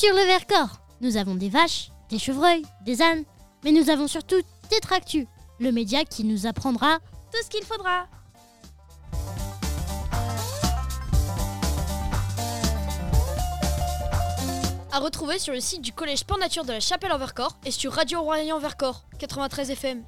Sur le Vercors, nous avons des vaches, des chevreuils, des ânes, mais nous avons surtout Tétractu, le média qui nous apprendra tout ce qu'il faudra. À retrouver sur le site du collège Sport Nature de la Chapelle-en-Vercors et sur Radio Royan-Vercors 93 FM.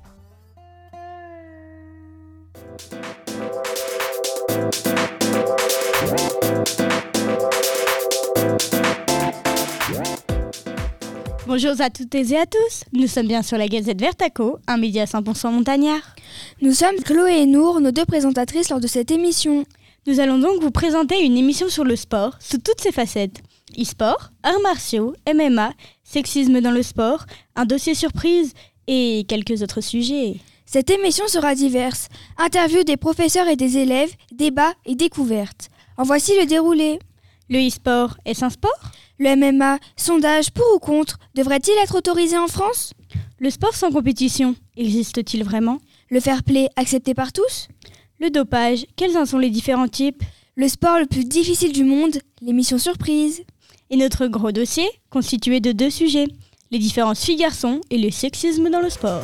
Bonjour à toutes et à tous, nous sommes bien sur la Gazette Vertaco, un média 100% montagnard. Nous sommes Chloé et Nour, nos deux présentatrices lors de cette émission. Nous allons donc vous présenter une émission sur le sport sous toutes ses facettes. E-sport, arts martiaux, MMA, sexisme dans le sport, un dossier surprise et quelques autres sujets. Cette émission sera diverse. Interviews des professeurs et des élèves, débats et découvertes. En voici le déroulé. Le e-sport, est-ce un sport ? Le MMA, sondage pour ou contre, devrait-il être autorisé en France ? Le sport sans compétition, existe-t-il vraiment ? Le fair play, accepté par tous ? Le dopage, quels en sont les différents types ? Le sport le plus difficile du monde, l'émission surprise. Et notre gros dossier, constitué de 2 sujets, les différences filles-garçons et le sexisme dans le sport.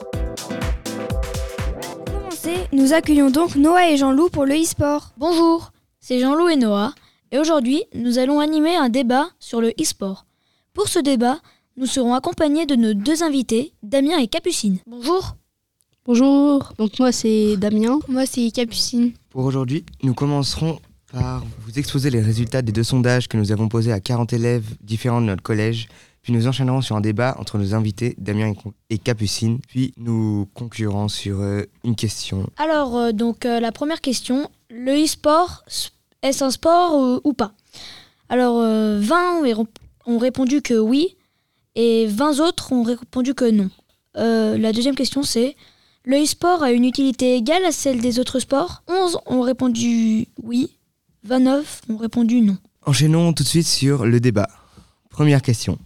Pour commencer, nous accueillons donc Noah et Jean-Loup pour le e-sport. Bonjour, c'est Jean-Loup et Noah, et aujourd'hui, nous allons animer un débat sur le e-sport. Pour ce débat, nous serons accompagnés de nos 2 invités, Damien et Capucine. Bonjour. Bonjour, donc moi c'est Damien. Moi c'est Capucine. Pour aujourd'hui, nous commencerons par vous exposer les résultats des 2 sondages que nous avons posés à 40 élèves différents de notre collège, puis nous enchaînerons sur un débat entre nos invités Damien et Capucine, puis nous conclurons sur une question. Alors, la première question, le e-sport, est-ce un sport ou pas ? Alors, 20 ont répondu que oui, et 20 autres ont répondu que non. La deuxième question c'est, le e-sport a une utilité égale à celle des autres sports ? 11 ont répondu oui, 29 ont répondu non. Enchaînons tout de suite sur le débat. Première question.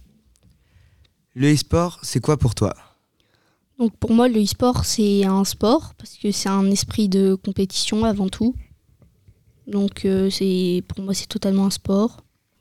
Le e-sport, c'est quoi pour toi ? Donc pour moi, le e-sport, c'est un sport parce que c'est un esprit de compétition avant tout. Donc pour moi, c'est totalement un sport.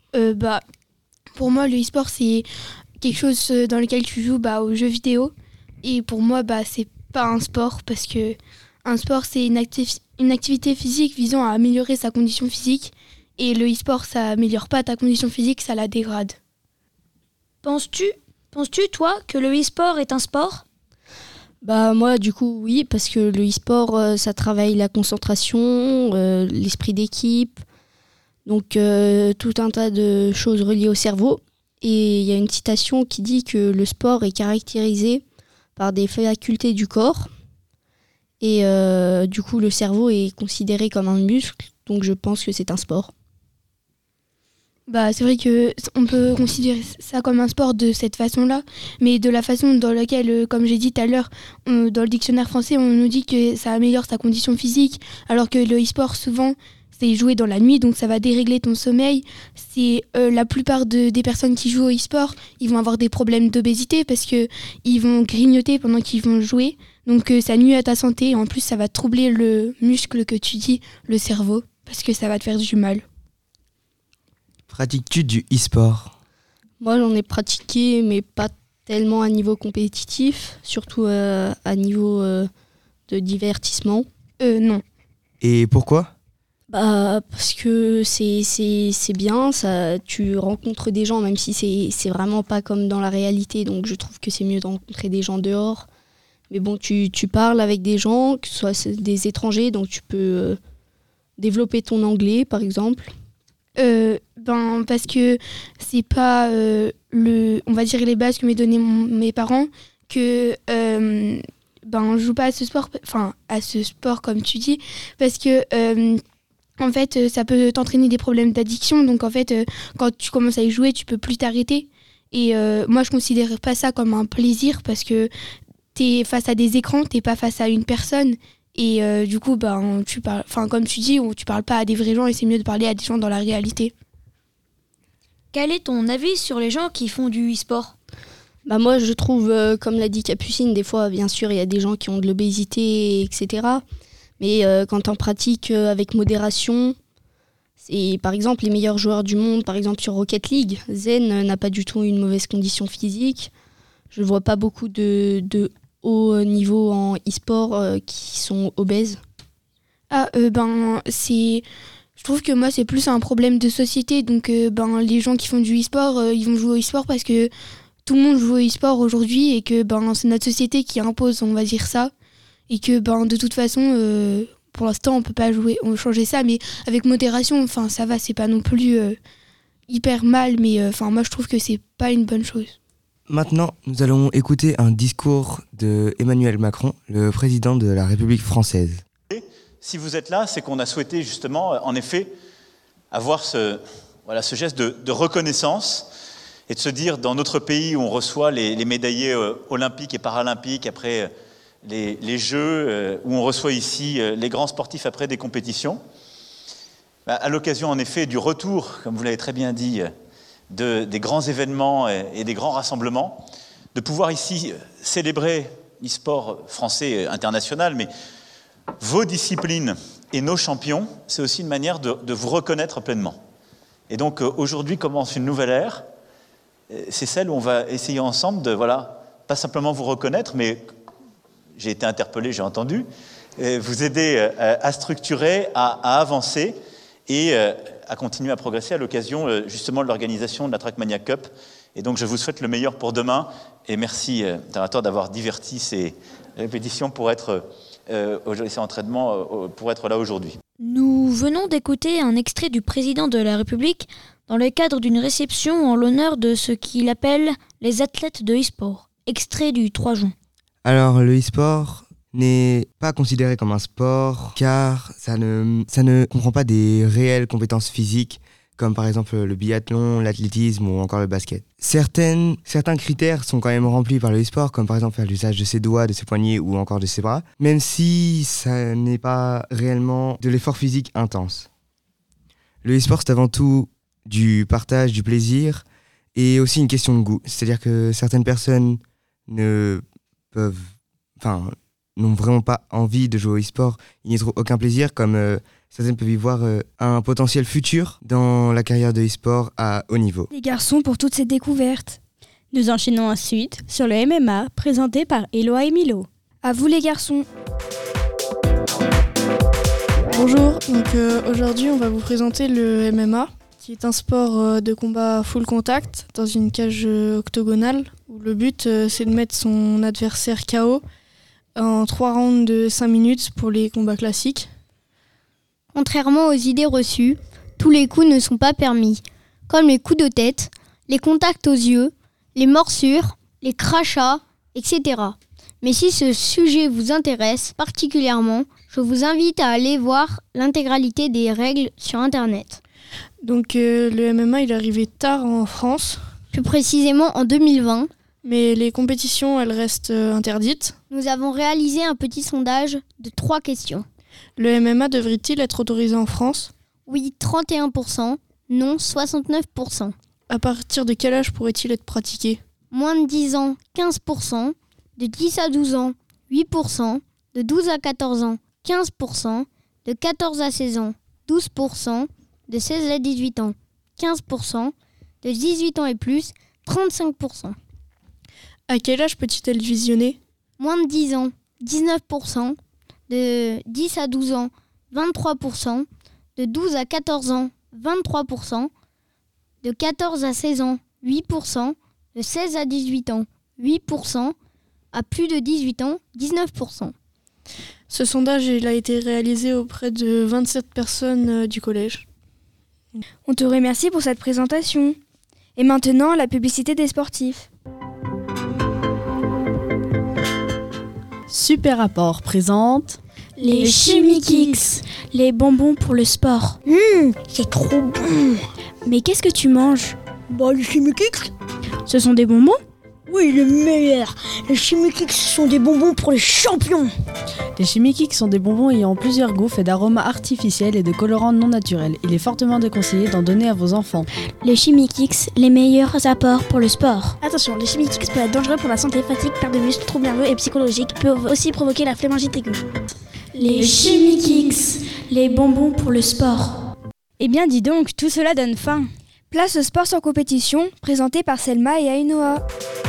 Pour moi, le e-sport, c'est quelque chose dans lequel tu joues aux jeux vidéo. Et pour moi, c'est pas un sport parce que un sport, c'est une activité physique visant à améliorer sa condition physique. Et le e-sport, ça améliore pas ta condition physique, ça la dégrade. Penses-tu, toi, que le e-sport est un sport ? Moi, du coup, oui, parce que le e-sport, ça travaille la concentration, l'esprit d'équipe, donc tout un tas de choses reliées au cerveau. Et il y a une citation qui dit que le sport est caractérisé par des facultés du corps. Et du coup, le cerveau est considéré comme un muscle, donc je pense que c'est un sport. C'est vrai qu'on peut considérer ça comme un sport de cette façon-là, mais de la façon dans laquelle, comme j'ai dit tout à l'heure, dans le dictionnaire français, on nous dit que ça améliore sa condition physique, alors que le e-sport, souvent, c'est jouer dans la nuit, donc ça va dérégler ton sommeil. C'est la plupart des personnes qui jouent au e-sport, ils vont avoir des problèmes d'obésité parce qu'ils vont grignoter pendant qu'ils vont jouer, donc ça nuit à ta santé, et en plus ça va troubler le muscle que tu dis, le cerveau, parce que ça va te faire du mal. Pratiques-tu du e-sport ? Moi, j'en ai pratiqué, mais pas tellement à niveau compétitif, surtout à niveau de divertissement. Non. Et pourquoi ? Parce que c'est bien, tu rencontres des gens, même si c'est vraiment pas comme dans la réalité, donc je trouve que c'est mieux de rencontrer des gens dehors. Mais bon, tu parles avec des gens, que ce soit des étrangers, donc tu peux développer ton anglais, par exemple. Parce que c'est pas on va dire les bases que m'ont donné mes parents, que on joue pas à ce sport comme tu dis, parce que en fait ça peut t'entraîner des problèmes d'addiction, donc en fait quand tu commences à y jouer tu peux plus t'arrêter, et moi je considère pas ça comme un plaisir parce que t'es face à des écrans, t'es pas face à une personne. Et du coup, tu parles, comme tu dis, tu parles pas à des vrais gens et c'est mieux de parler à des gens dans la réalité. Quel est ton avis sur les gens qui font du e-sport ? Moi, je trouve, comme l'a dit Capucine, des fois, bien sûr, il y a des gens qui ont de l'obésité, etc. Mais quand on pratique avec modération, Et par exemple, les meilleurs joueurs du monde, par exemple sur Rocket League, Zen n'a pas du tout une mauvaise condition physique. Je ne vois pas beaucoup de haut niveau en e-sport qui sont obèses. Je trouve que moi, c'est plus un problème de société. Donc, les gens qui font du e-sport, ils vont jouer au e-sport parce que tout le monde joue au e-sport aujourd'hui et que c'est notre société qui impose, on va dire ça. Et que de toute façon, pour l'instant, on peut pas changer ça, mais avec modération, ça va, c'est pas non plus hyper mal, mais moi, je trouve que c'est pas une bonne chose. Maintenant, nous allons écouter un discours de Emmanuel Macron, le président de la République française. Si vous êtes là, c'est qu'on a souhaité justement, en effet, avoir ce geste de reconnaissance et de se dire, dans notre pays où on reçoit les médaillés olympiques et paralympiques après les Jeux, où on reçoit ici les grands sportifs après des compétitions, à l'occasion en effet du retour, comme vous l'avez très bien dit, des grands événements et des grands rassemblements, de pouvoir ici célébrer l'e-sport français international, mais vos disciplines et nos champions, c'est aussi une manière de vous reconnaître pleinement. Et donc aujourd'hui commence une nouvelle ère, c'est celle où on va essayer ensemble de, pas simplement vous reconnaître, mais j'ai été interpellé, j'ai entendu, vous aider à structurer, à avancer et à continuer à progresser à l'occasion justement de l'organisation de la Trackmania Cup. Et donc je vous souhaite le meilleur pour demain et merci Tarator d'avoir diverti ces répétitions pour être ces entraînements pour être là aujourd'hui. Nous venons d'écouter un extrait du président de la République dans le cadre d'une réception en l'honneur de ce qu'il appelle les athlètes de e-sport. Extrait du 3 juin. Alors, le e-sport n'est pas considéré comme un sport car ça ne comprend pas des réelles compétences physiques comme par exemple le biathlon, l'athlétisme ou encore le basket. Certains critères sont quand même remplis par le e-sport, comme par exemple faire l'usage de ses doigts, de ses poignets ou encore de ses bras, même si ça n'est pas réellement de l'effort physique intense. Le e-sport, c'est avant tout du partage, du plaisir et aussi une question de goût. C'est-à-dire que certaines personnes n'ont vraiment pas envie de jouer au e-sport, ils n'y trouvent aucun plaisir, comme certaines peuvent y voir un potentiel futur dans la carrière de e-sport à haut niveau. Les garçons pour toutes ces découvertes. Nous enchaînons ensuite sur le MMA présenté par Éloi et Milo. À vous les garçons. Bonjour, aujourd'hui on va vous présenter le MMA, qui est un sport de combat full contact dans une cage octogonale où le but c'est de mettre son adversaire KO en 3 rounds de 5 minutes pour les combats classiques. Contrairement aux idées reçues, tous les coups ne sont pas permis, comme les coups de tête, les contacts aux yeux, les morsures, les crachats, etc. Mais si ce sujet vous intéresse particulièrement, je vous invite à aller voir l'intégralité des règles sur Internet. Donc le MMA il est arrivé tard en France. Plus précisément en 2020. Mais les compétitions elles restent interdites. Nous avons réalisé un petit sondage de 3 questions. Le MMA devrait-il être autorisé en France ? Oui, 31%, non, 69%. À partir de quel âge pourrait-il être pratiqué ? Moins de 10 ans, 15%, de 10 à 12 ans, 8%, de 12 à 14 ans, 15%, de 14 à 16 ans, 12%, de 16 à 18 ans, 15%, de 18 ans et plus, 35%. À quel âge peut-il être visionné ? Moins de 10 ans, 19%, de 10 à 12 ans, 23%, de 12 à 14 ans, 23%, de 14 à 16 ans, 8%, de 16 à 18 ans, 8%, à plus de 18 ans, 19%. Ce sondage il a été réalisé auprès de 27 personnes du collège. On te remercie pour cette présentation. Et maintenant, la publicité des sportifs. Super Rapport présente les Chimikix, les bonbons pour le sport. C'est trop bon. Mais qu'est-ce que tu manges ? Les Chimikix. Ce sont des bonbons ? Oui, les meilleurs. Les Chimikix sont des bonbons pour les champions. Les Chimikix sont des bonbons ayant plusieurs goûts faits d'aromas artificiels et de colorants non naturels. Il est fortement déconseillé d'en donner à vos enfants. Les Chimikix, les meilleurs apports pour le sport. Attention, les Chimikix peuvent être dangereux pour la santé, fatigue, perte de muscles, troubles nerveux et psychologiques, peuvent aussi provoquer la phlémingite aiguë. Les Chimikix, les bonbons pour le sport. Eh bien dis donc, tout cela donne faim. Place au sport sans compétition, présenté par Selma et Ainoa.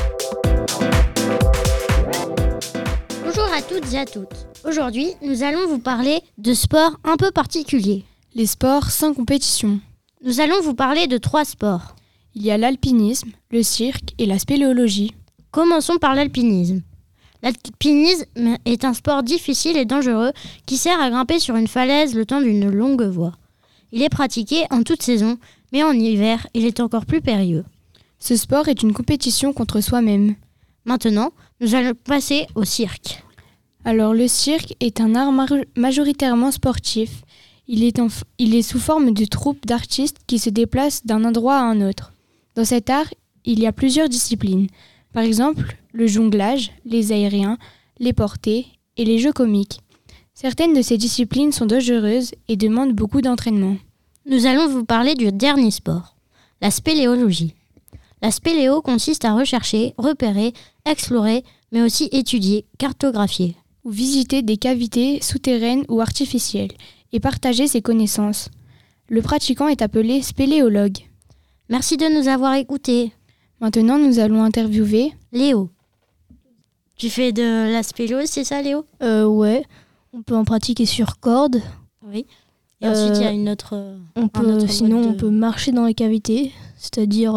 Bonjour à toutes et à toutes. Aujourd'hui, nous allons vous parler de sports un peu particuliers. Les sports sans compétition. Nous allons vous parler de 3 sports. Il y a l'alpinisme, le cirque et la spéléologie. Commençons par l'alpinisme. L'alpinisme est un sport difficile et dangereux qui sert à grimper sur une falaise le temps d'une longue voie. Il est pratiqué en toute saison, mais en hiver, il est encore plus périlleux. Ce sport est une compétition contre soi-même. Maintenant, nous allons passer au cirque. Alors le cirque est un art majoritairement sportif. Il est sous forme de troupes d'artistes qui se déplacent d'un endroit à un autre. Dans cet art, il y a plusieurs disciplines. Par exemple, le jonglage, les aériens, les portées et les jeux comiques. Certaines de ces disciplines sont dangereuses et demandent beaucoup d'entraînement. Nous allons vous parler du dernier sport, la spéléologie. La spéléo consiste à rechercher, repérer, explorer, mais aussi étudier, cartographier. Ou visiter des cavités souterraines ou artificielles et partager ses connaissances. Le pratiquant est appelé spéléologue. Merci de nous avoir écoutés. Maintenant, nous allons interviewer Léo. Tu fais de la spéléo, c'est ça Léo ? Ouais, on peut en pratiquer sur corde. Oui. Et ensuite, il y a une autre... on peut marcher dans les cavités, c'est-à-dire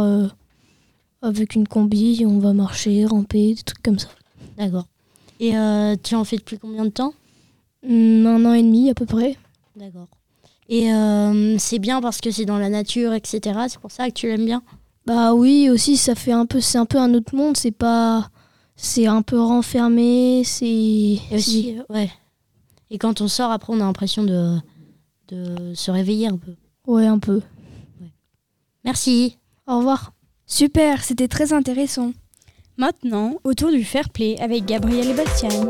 avec une combi, on va marcher, ramper, des trucs comme ça. D'accord. Et tu en fais depuis combien de temps ? 1 an et demi à peu près. D'accord. Et c'est bien parce que c'est dans la nature, etc. C'est pour ça que tu l'aimes bien ? Bah oui, aussi c'est un peu un autre monde, c'est un peu renfermé, c'est... Et aussi, ouais. Et quand on sort, après, on a l'impression de se réveiller un peu. Ouais, un peu. Ouais. Merci. Au revoir. Super, c'était très intéressant. Maintenant, autour du fair play avec Gabriel et Bastien.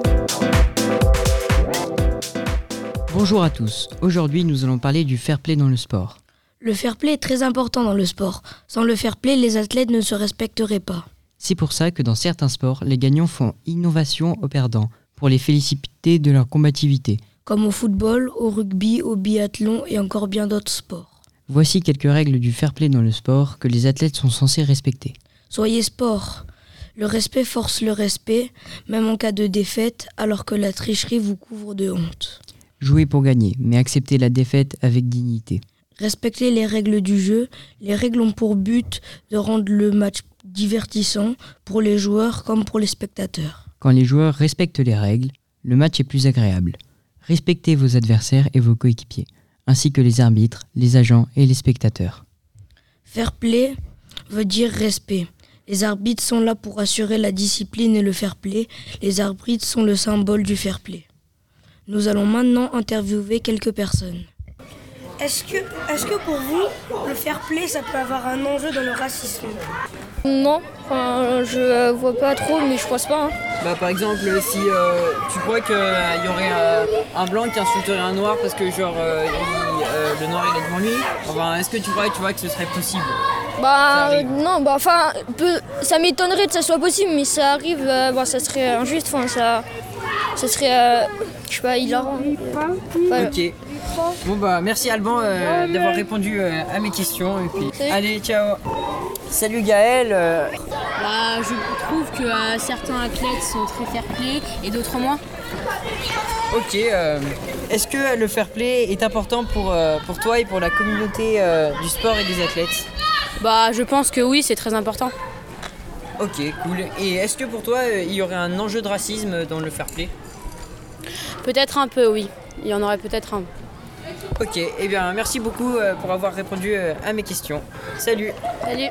Bonjour à tous. Aujourd'hui, nous allons parler du fair play dans le sport. Le fair play est très important dans le sport. Sans le fair play, les athlètes ne se respecteraient pas. C'est pour ça que dans certains sports, les gagnants font innovation aux perdants pour les féliciter de leur combativité. Comme au football, au rugby, au biathlon et encore bien d'autres sports. Voici quelques règles du fair play dans le sport que les athlètes sont censés respecter. Soyez sport. Le respect force le respect, même en cas de défaite, alors que la tricherie vous couvre de honte. Jouez pour gagner, mais acceptez la défaite avec dignité. Respectez les règles du jeu. Les règles ont pour but de rendre le match divertissant pour les joueurs comme pour les spectateurs. Quand les joueurs respectent les règles, le match est plus agréable. Respectez vos adversaires et vos coéquipiers, ainsi que les arbitres, les agents et les spectateurs. Fair play veut dire respect. Les arbitres sont là pour assurer la discipline et le fair play. Les arbitres sont le symbole du fair play. Nous allons maintenant interviewer quelques personnes. Est-ce que pour vous, le fair play, ça peut avoir un enjeu dans le racisme ? Non, je vois pas trop, mais je pense pas. Par exemple, si tu crois qu'il y aurait un blanc qui insulterait un noir parce que le noir il est devant lui, est-ce que tu crois que ce serait possible ? Non, ça m'étonnerait que ça soit possible, mais ça arrive, ça serait injuste, ça serait, je sais pas, hilarant. Ok. Bon merci Alban d'avoir répondu à mes questions et puis allez ciao. Salut Gaël. Je trouve que certains athlètes sont très fair play et d'autres moins. Ok. Est-ce que le fair play est important pour toi et pour la communauté du sport et des athlètes ? Je pense que oui, c'est très important. Ok, cool. Et est-ce que pour toi, il y aurait un enjeu de racisme dans le fair play ? Peut-être un peu, oui. Il y en aurait peut-être un. Ok, eh bien merci beaucoup pour avoir répondu à mes questions. Salut. Salut.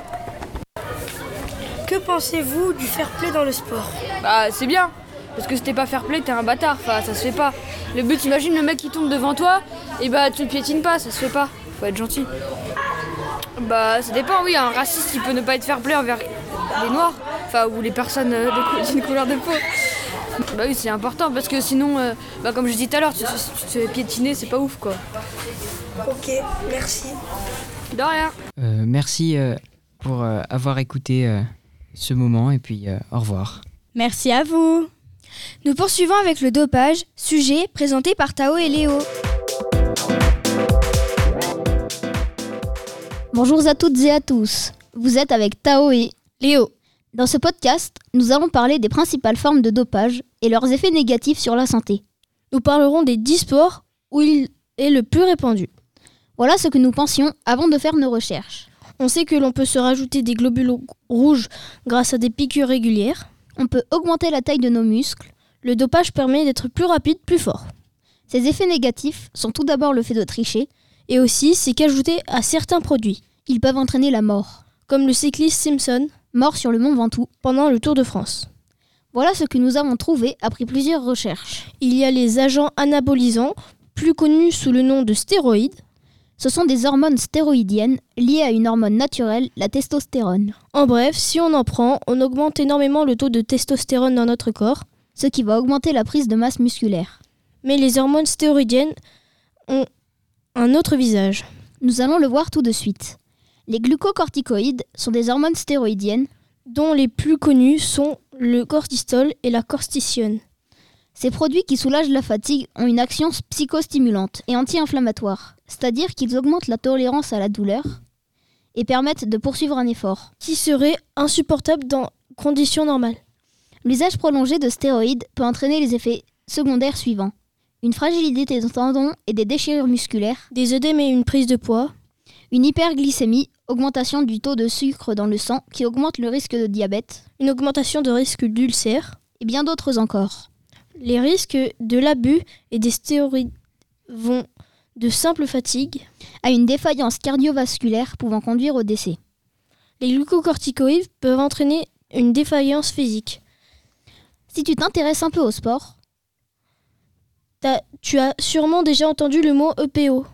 Que pensez-vous du fair play dans le sport ? C'est bien, parce que si t'es pas fair play, t'es un bâtard, ça se fait pas. Le but, imagine le mec qui tombe devant toi, et tu le piétines pas, ça se fait pas. Faut être gentil. Ça dépend, oui, un raciste il peut ne pas être fair play envers les noirs, ou les personnes d'une couleur de peau. Oui, c'est important parce que sinon, comme je dis tout à l'heure, tu te fais piétiner, c'est pas ouf quoi. Ok, merci. De rien. Merci pour avoir écouté ce moment et puis au revoir. Merci à vous. Nous poursuivons avec le dopage, sujet présenté par Tao et Léo. Bonjour à toutes et à tous. Vous êtes avec Tao et Léo. Dans ce podcast, nous allons parler des principales formes de dopage et leurs effets négatifs sur la santé. Nous parlerons des 10 sports où il est le plus répandu. Voilà ce que nous pensions avant de faire nos recherches. On sait que l'on peut se rajouter des globules rouges grâce à des piqûres régulières. On peut augmenter la taille de nos muscles. Le dopage permet d'être plus rapide, plus fort. Ces effets négatifs sont tout d'abord le fait de tricher. Et aussi, c'est qu'ajouter à certains produits. Ils peuvent entraîner la mort. Comme le cycliste Simpson, mort sur le Mont Ventoux pendant le Tour de France. Voilà ce que nous avons trouvé après plusieurs recherches. Il y a les agents anabolisants, plus connus sous le nom de stéroïdes. Ce sont des hormones stéroïdiennes liées à une hormone naturelle, la testostérone. En bref, si on en prend, on augmente énormément le taux de testostérone dans notre corps, ce qui va augmenter la prise de masse musculaire. Mais les hormones stéroïdiennes ont un autre visage. Nous allons le voir tout de suite. Les glucocorticoïdes sont des hormones stéroïdiennes dont les plus connus sont le cortisol et la cortisone. Ces produits qui soulagent la fatigue ont une action psychostimulante et anti-inflammatoire, c'est-à-dire qu'ils augmentent la tolérance à la douleur et permettent de poursuivre un effort qui serait insupportable dans conditions normales. L'usage prolongé de stéroïdes peut entraîner les effets secondaires suivants. Une fragilité des tendons et des déchirures musculaires, des œdèmes et une prise de poids, une hyperglycémie, augmentation du taux de sucre dans le sang qui augmente le risque de diabète, une augmentation de risque d'ulcère et bien d'autres encore. Les risques de l'abus et des stéroïdes vont de simple fatigue à une défaillance cardiovasculaire pouvant conduire au décès. Les glucocorticoïdes peuvent entraîner une défaillance physique. Si tu t'intéresses un peu au sport, tu as sûrement déjà entendu le mot EPO,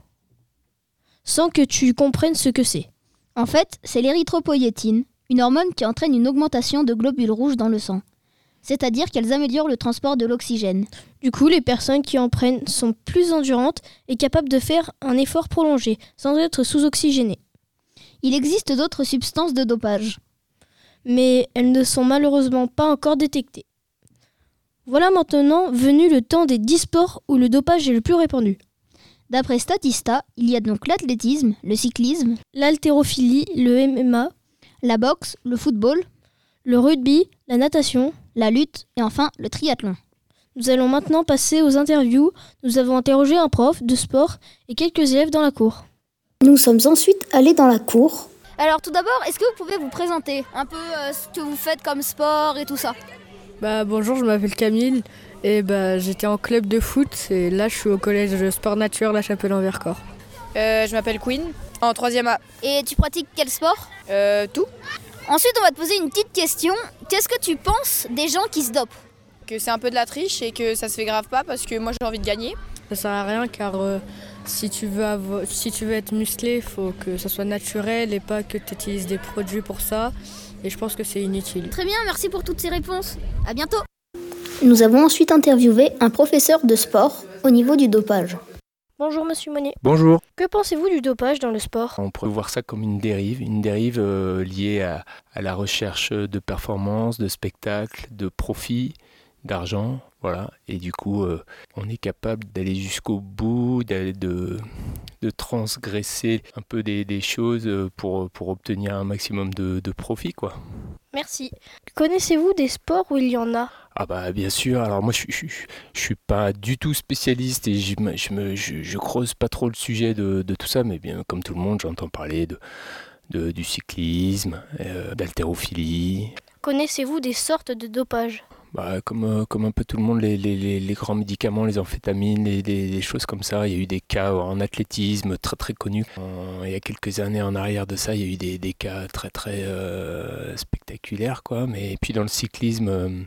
sans que tu comprennes ce que c'est. En fait, c'est l'érythropoïétine, une hormone qui entraîne une augmentation de globules rouges dans le sang. C'est-à-dire qu'elles améliorent le transport de l'oxygène. Du coup, les personnes qui en prennent sont plus endurantes et capables de faire un effort prolongé, sans être sous-oxygénées. Il existe d'autres substances de dopage, mais elles ne sont malheureusement pas encore détectées. Voilà maintenant venu le temps des 10 sports où le dopage est le plus répandu. D'après Statista, il y a donc l'athlétisme, le cyclisme, l'haltérophilie, le MMA, la boxe, le football, le rugby, la natation, la lutte et enfin le triathlon. Nous allons maintenant passer aux interviews. Nous avons interrogé un prof de sport et quelques élèves dans la cour. Nous sommes ensuite allés dans la cour. Alors tout d'abord, est-ce que vous pouvez vous présenter un peu ce que vous faites comme sport et tout ça ? Bonjour, je m'appelle Camille et j'étais en club de foot et là je suis au collège de sport nature La Chapelle-en-Vercors. Je m'appelle Queen, en 3e A. Et tu pratiques quel sport ? Tout. Ensuite, on va te poser une petite question. Qu'est-ce que tu penses des gens qui se dopent ? Que c'est un peu de la triche et que ça se fait grave pas parce que moi j'ai envie de gagner. Ça sert à rien car si tu veux être musclé, il faut que ça soit naturel et pas que tu utilises des produits pour ça. Et je pense que c'est inutile. Très bien, merci pour toutes ces réponses. À bientôt. Nous avons ensuite interviewé un professeur de sport au niveau du dopage. Bonjour Monsieur Monet. Bonjour. Que pensez-vous du dopage dans le sport ? On pourrait voir ça comme une dérive liée à la recherche de performance, de spectacle, de profit, d'argent. Voilà. Et du coup, on est capable d'aller jusqu'au bout, de transgresser un peu des choses pour obtenir un maximum de profit, quoi. Merci. Connaissez-vous des sports où il y en a ? Ah bien sûr, alors moi je suis pas du tout spécialiste et je creuse pas trop le sujet de tout ça, mais bien comme tout le monde j'entends parler du cyclisme, d'haltérophilie. Connaissez-vous des sortes de dopage ? Comme un peu tout le monde, les grands médicaments, les amphétamines, les choses comme ça. Il y a eu des cas en athlétisme très très connus. Il y a quelques années en arrière de ça, il y a eu des cas très très spectaculaires, quoi. Mais puis dans le cyclisme,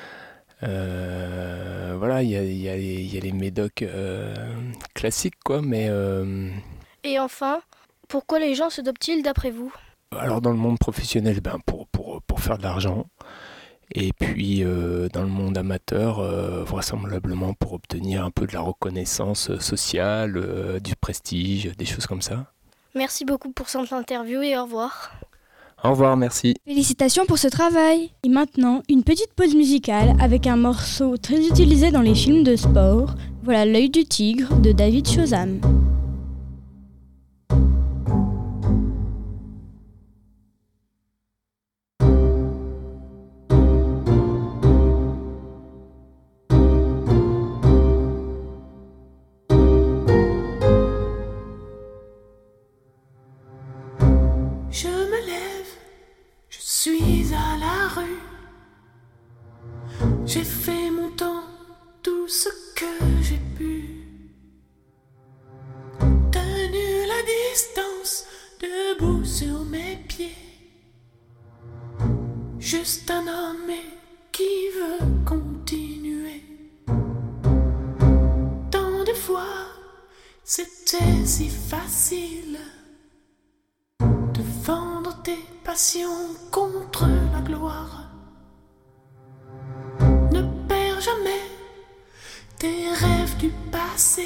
il y a les médocs classiques, quoi. Mais et enfin, pourquoi les gens se dopent-ils d'après vous ? Alors dans le monde professionnel, pour faire de l'argent. Et puis dans le monde amateur, vraisemblablement pour obtenir un peu de la reconnaissance sociale, du prestige, des choses comme ça. Merci beaucoup pour cette interview et au revoir. Au revoir, merci. Félicitations pour ce travail. Et maintenant, une petite pause musicale avec un morceau très utilisé dans les films de sport. Voilà L'œil du tigre de David Chazam. que j'ai pu. Tenu la distance, debout sur mes pieds. Juste un homme qui veut continuer. Tant de fois, c'était si facile de vendre tes passions contre la gloire. Ne perds jamais tes rêves du passé.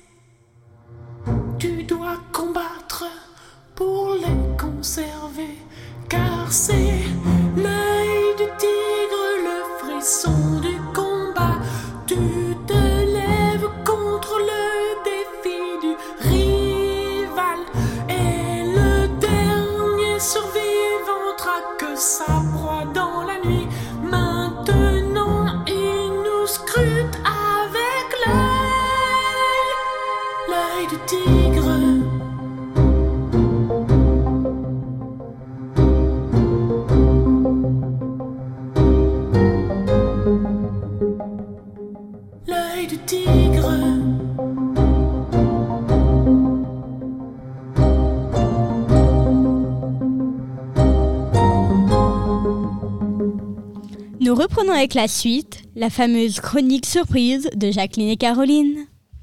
Tu dois combattre pour les conserver, car c'est l'œil du tigre, le frisson du combat. Tu te lèves contre le défi du rival, et le dernier survivant traque sa proie dans la nuit. Maintenant il nous scrute avec l'œil du tigre. L'œil du tigre. Nous reprenons avec la suite, la fameuse chronique surprise de Jacqueline et Caroline.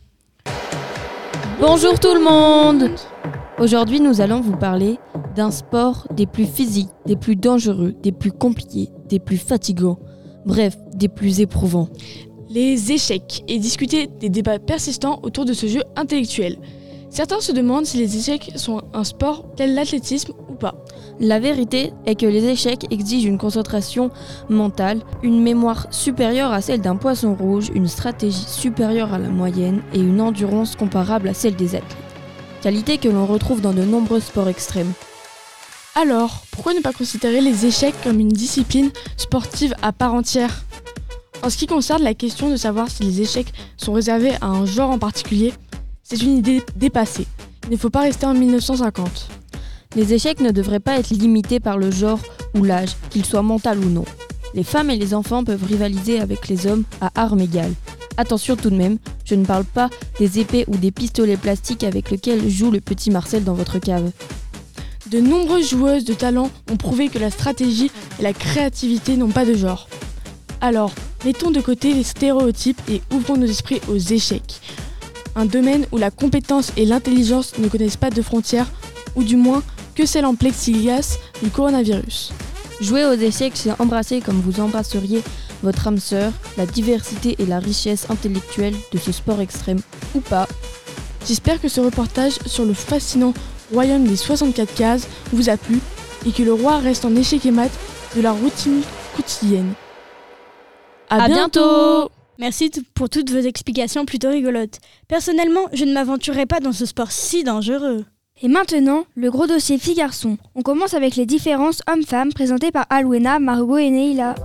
Bonjour tout le monde! Aujourd'hui, nous allons vous parler d'un sport des plus physiques, des plus dangereux, des plus compliqués, des plus fatigants, bref, des plus éprouvants. Les échecs, et discuter des débats persistants autour de ce jeu intellectuel. Certains se demandent si les échecs sont un sport tel l'athlétisme ou pas. La vérité est que les échecs exigent une concentration mentale, une mémoire supérieure à celle d'un poisson rouge, une stratégie supérieure à la moyenne et une endurance comparable à celle des athlètes. Qualité que l'on retrouve dans de nombreux sports extrêmes. Alors, pourquoi ne pas considérer les échecs comme une discipline sportive à part entière ? En ce qui concerne la question de savoir si les échecs sont réservés à un genre en particulier, c'est une idée dépassée. Il ne faut pas rester en 1950. Les échecs ne devraient pas être limités par le genre ou l'âge, qu'il soit mental ou non. Les femmes et les enfants peuvent rivaliser avec les hommes à armes égales. Attention tout de même, je ne parle pas des épées ou des pistolets plastiques avec lesquels joue le petit Marcel dans votre cave. De nombreuses joueuses de talent ont prouvé que la stratégie et la créativité n'ont pas de genre. Alors, mettons de côté les stéréotypes et ouvrons nos esprits aux échecs. Un domaine où la compétence et l'intelligence ne connaissent pas de frontières, ou du moins que celle en plexiglas du coronavirus. Jouer aux échecs, c'est embrasser comme vous embrasseriez votre âme sœur, la diversité et la richesse intellectuelle de ce sport extrême, ou pas. J'espère que ce reportage sur le fascinant royaume des 64 cases vous a plu et que le roi reste en échec et mat de la routine quotidienne. À bientôt. Merci pour toutes vos explications plutôt rigolotes. Personnellement, je ne m'aventurerai pas dans ce sport si dangereux. Et maintenant, le gros dossier filles-garçons. On commence avec les différences hommes-femmes présentées par Alwena, Margot et Neila.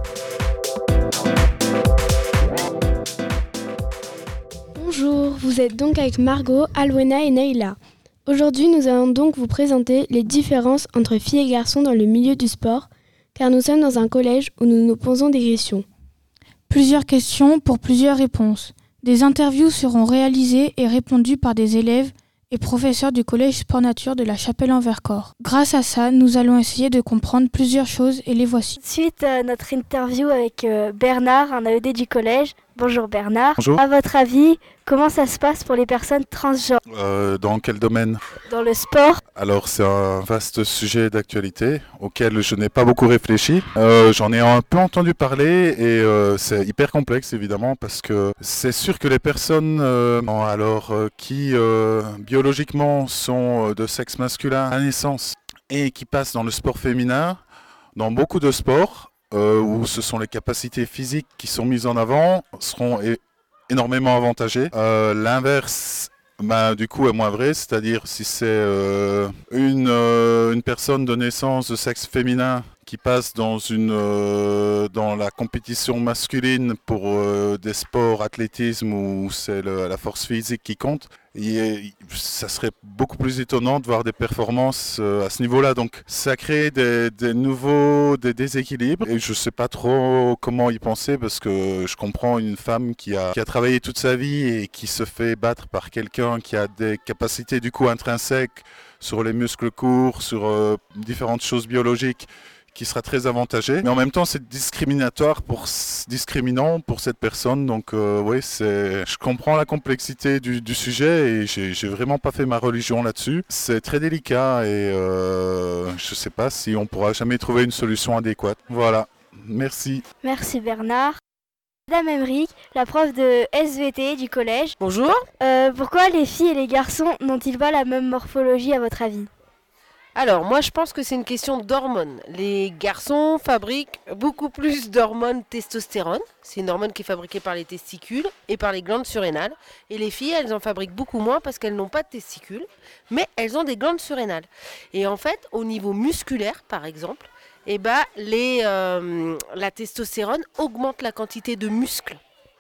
Bonjour, vous êtes donc avec Margot, Alwena et Neila. Aujourd'hui, nous allons donc vous présenter les différences entre filles et garçons dans le milieu du sport, car nous sommes dans un collège où nous nous posons des questions. Plusieurs questions pour plusieurs réponses. Des interviews seront réalisées et répondues par des élèves et professeur du collège Sport Nature de la Chapelle-en-Vercors. Grâce à ça, nous allons essayer de comprendre plusieurs choses et les voici. Suite à notre interview avec Bernard, un AED du collège. Bonjour Bernard. Bonjour. À votre avis, comment ça se passe pour les personnes transgenres ? Dans quel domaine ? Dans le sport. Alors c'est un vaste sujet d'actualité auquel je n'ai pas beaucoup réfléchi. J'en ai un peu entendu parler et c'est hyper complexe évidemment parce que c'est sûr que les personnes qui biologiquement sont de sexe masculin à naissance et qui passent dans le sport féminin, dans beaucoup de sports, où ce sont les capacités physiques qui sont mises en avant, seront énormément avantagées. L'inverse, du coup, est moins vrai, c'est-à-dire si c'est une personne de naissance de sexe féminin qui passent dans la compétition masculine pour des sports athlétisme où c'est la force physique qui compte. Ça serait beaucoup plus étonnant de voir des performances à ce niveau-là. Donc ça crée des déséquilibres et je ne sais pas trop comment y penser parce que je comprends une femme qui a travaillé toute sa vie et qui se fait battre par quelqu'un qui a des capacités du coup intrinsèques sur les muscles courts, sur différentes choses biologiques qui sera très avantagé. Mais en même temps, c'est discriminant pour cette personne. Donc oui, je comprends la complexité du sujet et j'ai vraiment pas fait ma religion là-dessus. C'est très délicat et je sais pas si on pourra jamais trouver une solution adéquate. Voilà, merci. Merci Bernard. Madame Emmerich, la prof de SVT du collège. Bonjour. Pourquoi les filles et les garçons n'ont-ils pas la même morphologie à votre avis ? Alors, moi je pense que c'est une question d'hormones. Les garçons fabriquent beaucoup plus d'hormones testostérone. C'est une hormone qui est fabriquée par les testicules et par les glandes surrénales. Et les filles, elles en fabriquent beaucoup moins parce qu'elles n'ont pas de testicules, mais elles ont des glandes surrénales. Et en fait, au niveau musculaire, par exemple, la testostérone augmente la quantité de muscles.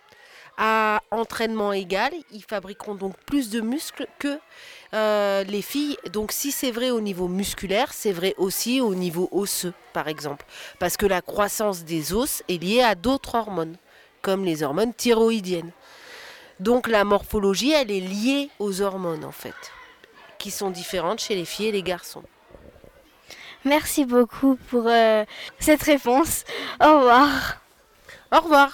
À entraînement égal, ils fabriqueront donc plus de muscles que les filles. Donc si c'est vrai au niveau musculaire, c'est vrai aussi au niveau osseux, par exemple. Parce que la croissance des os est liée à d'autres hormones, comme les hormones thyroïdiennes. Donc la morphologie, elle est liée aux hormones, en fait, qui sont différentes chez les filles et les garçons. Merci beaucoup pour cette réponse. Au revoir. Au revoir.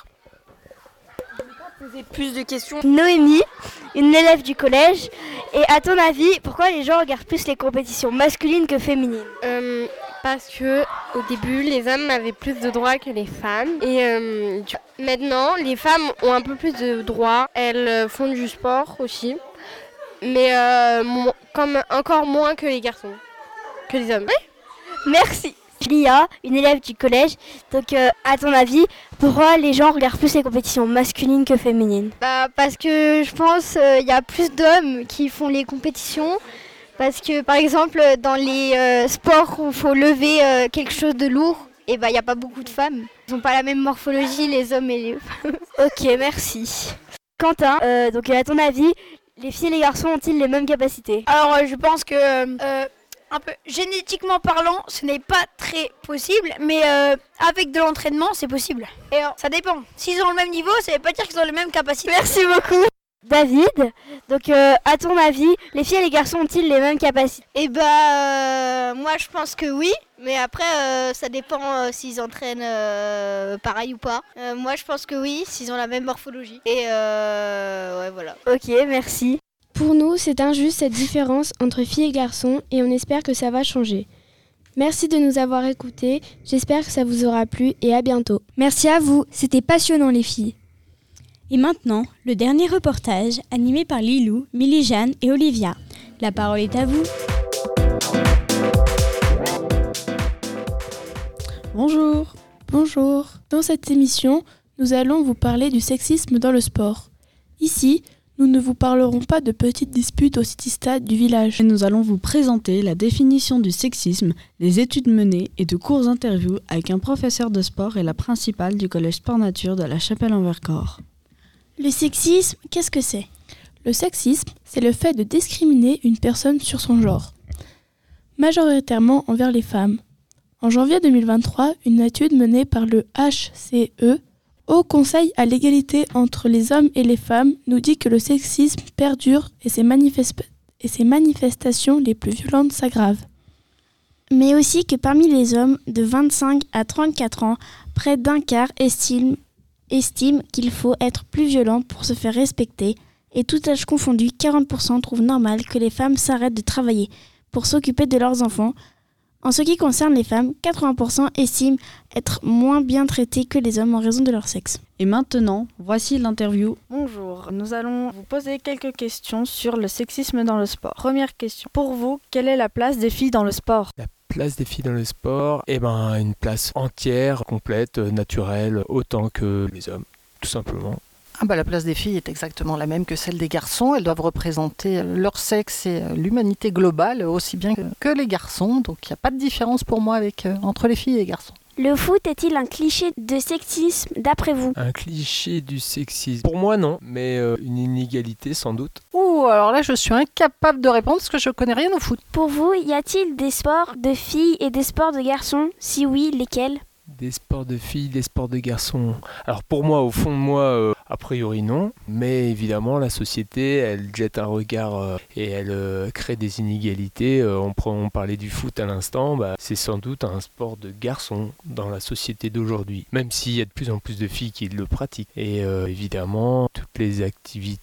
Poser plus de questions. Noémie, une élève du collège. Et à ton avis, pourquoi les gens regardent plus les compétitions masculines que féminines ? Parce que au début, les hommes avaient plus de droits que les femmes. Et maintenant, les femmes ont un peu plus de droits. Elles font du sport aussi. Mais encore moins que les garçons. Que les hommes. Oui. Merci. Lia, une élève du collège. Donc, à ton avis, pourquoi les gens regardent plus les compétitions masculines que féminines ? Parce que je pense qu'il y a plus d'hommes qui font les compétitions. Parce que, par exemple, dans les sports où il faut lever quelque chose de lourd, il n'y a pas beaucoup de femmes. Ils n'ont pas la même morphologie, les hommes et les femmes. Ok, merci. Quentin, donc à ton avis, les filles et les garçons ont-ils les mêmes capacités ? Alors, je pense que... un peu génétiquement parlant, ce n'est pas très possible, mais avec de l'entraînement, c'est possible. Et ça dépend. S'ils ont le même niveau, ça ne veut pas dire qu'ils ont les mêmes capacités. Merci beaucoup. David, donc à ton avis, les filles et les garçons ont-ils les mêmes capacités ? Moi je pense que oui, mais après ça dépend s'ils entraînent pareil ou pas. Moi je pense que oui, s'ils ont la même morphologie. Et ouais voilà. Ok, merci. Pour nous, c'est injuste cette différence entre filles et garçons et on espère que ça va changer. Merci de nous avoir écoutés, j'espère que ça vous aura plu et à bientôt. Merci à vous, c'était passionnant les filles. Et maintenant, le dernier reportage animé par Lilou, Milly-Jeanne et Olivia. La parole est à vous. Bonjour. Bonjour. Dans cette émission, nous allons vous parler du sexisme dans le sport. Ici, nous ne vous parlerons pas de petites disputes au city-stade du village. Nous allons vous présenter la définition du sexisme, les études menées et de courts interviews avec un professeur de sport et la principale du collège Sport Nature de la Chapelle-en-Vercors. Le sexisme, qu'est-ce que c'est ? Le sexisme, c'est le fait de discriminer une personne sur son genre, majoritairement envers les femmes. En janvier 2023, une étude menée par le HCE, Haut Conseil à l'égalité entre les hommes et les femmes, nous dit que le sexisme perdure et ses manifestations les plus violentes s'aggravent. Mais aussi que parmi les hommes de 25 à 34 ans, près d'un quart estime qu'il faut être plus violent pour se faire respecter et tout âge confondu, 40% trouvent normal que les femmes s'arrêtent de travailler pour s'occuper de leurs enfants. En ce qui concerne les femmes, 80% estiment être moins bien traitées que les hommes en raison de leur sexe. Et maintenant, voici l'interview. Bonjour, nous allons vous poser quelques questions sur le sexisme dans le sport. Première question, pour vous, quelle est la place des filles dans le sport ? La place des filles dans le sport, une place entière, complète, naturelle, autant que les hommes, tout simplement. La place des filles est exactement la même que celle des garçons. Elles doivent représenter leur sexe et l'humanité globale aussi bien que les garçons. Donc il n'y a pas de différence pour moi entre les filles et les garçons. Le foot est-il un cliché de sexisme d'après vous? Un cliché du sexisme? Pour moi non, mais une inégalité sans doute. Alors là je suis incapable de répondre parce que je connais rien au foot. Pour vous, y a-t-il des sports de filles et des sports de garçons? Si oui, lesquels? Des sports de filles, des sports de garçons. Alors pour moi, au fond de moi, a priori non. Mais évidemment, la société, elle jette un regard et elle crée des inégalités. On parlait du foot à l'instant, c'est sans doute un sport de garçons dans la société d'aujourd'hui. Même s'il y a de plus en plus de filles qui le pratiquent. Et évidemment, toutes les activités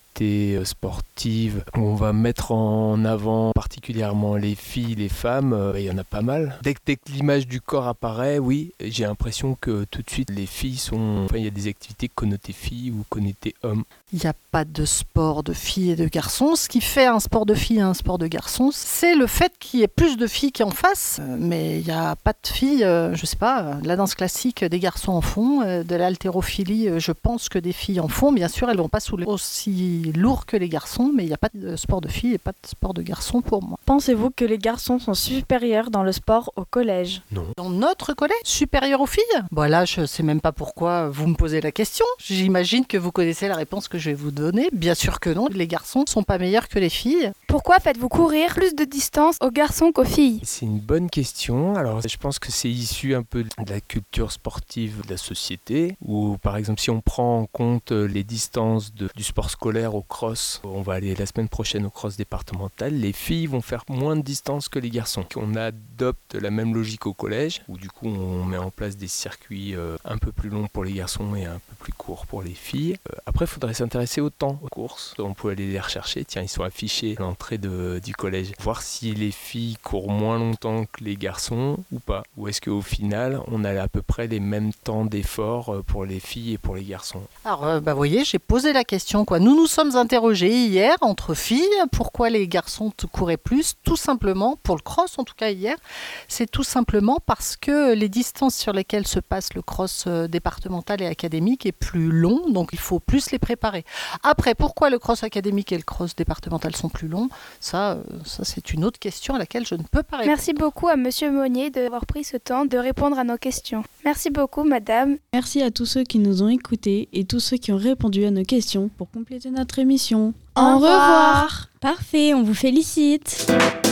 sportives, on va mettre en avant particulièrement les filles, les femmes, il y en a pas mal. Dès que l'image du corps apparaît, oui, j'ai l'impression que tout de suite les filles il y a des activités connotées filles ou connotées hommes. Il n'y a pas de sport de filles et de garçons. Ce qui fait un sport de filles et un sport de garçons, c'est le fait qu'il y ait plus de filles qui en fassent. Mais il n'y a pas de filles, je sais pas, la danse classique, des garçons en font, de l'haltérophilie, je pense que des filles en font. Bien sûr, elles ne vont pas soulever aussi lourd que les garçons, mais il n'y a pas de sport de filles et pas de sport de garçons pour moi. Pensez-vous que les garçons sont supérieurs dans le sport au collège? Non. Dans notre collège, supérieur aux filles? Là, je ne sais même pas pourquoi vous me posez la question. J'imagine que vous connaissez la réponse que je vais vous donner. Bien sûr que non, les garçons ne sont pas meilleurs que les filles. Pourquoi faites-vous courir plus de distance aux garçons qu'aux filles? C'est une bonne question. Alors, je pense que c'est issu un peu de la culture sportive de la société, où par exemple, si on prend en compte les distances du sport scolaire au cross, on va aller la semaine prochaine au cross départemental, les filles vont faire moins de distance que les garçons. On adopte la même logique au collège, où du coup on met en place des circuits un peu plus longs pour les garçons et un peu plus courts pour les filles. Après, il faudrait s'intéresser au temps aux courses. On peut aller les rechercher. Tiens, ils sont affichés à l'entrée du collège. Voir si les filles courent moins longtemps que les garçons ou pas. Ou est-ce qu'au final, on a à peu près les mêmes temps d'effort pour les filles et pour les garçons. Alors, vous voyez, j'ai posé la question. Nous nous sommes interrogés hier entre filles. Pourquoi les garçons couraient plus? Tout simplement, pour le cross en tout cas hier, c'est tout simplement parce que les distances sur lesquelles se passe le cross départemental et académique est plus long, donc il faut plus les préparer. Après, pourquoi le cross académique et le cross départemental sont plus longs? Ça c'est une autre question à laquelle je ne peux pas répondre. Merci beaucoup à Monsieur Monnier d'avoir pris ce temps de répondre à nos questions. Merci beaucoup, madame. Merci à tous ceux qui nous ont écoutés et tous ceux qui ont répondu à nos questions pour compléter notre émission. Au revoir. Parfait, on vous félicite.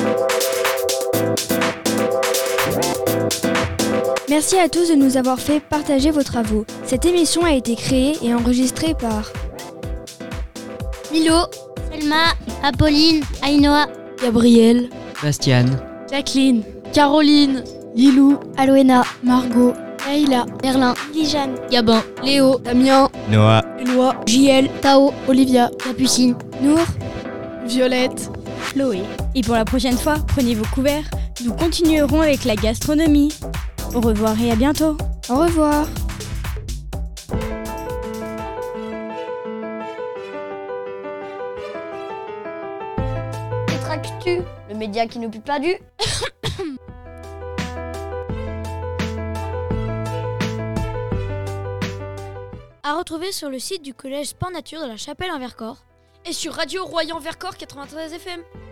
Merci à tous de nous avoir fait partager vos travaux. Cette émission a été créée et enregistrée par Milo, Selma, Apolline, Ainoa, Gabriel, Bastiane, Jacqueline, Caroline, Lilou, Aloena, Margot, Leïla, Merlin, Lijane, Gabin, Léo, Damien, Noah, Éloi, JL, Tao, Olivia, Capucine, Nour, Violette, Chloé. Et pour la prochaine fois, prenez vos couverts. Nous continuerons avec la gastronomie. Au revoir et à bientôt. Au revoir. Actu, le média qui ne pue pas du. À retrouver sur le site du collège Sport Nature de la Chapelle en Vercors et sur Radio Royan Vercors 93 FM.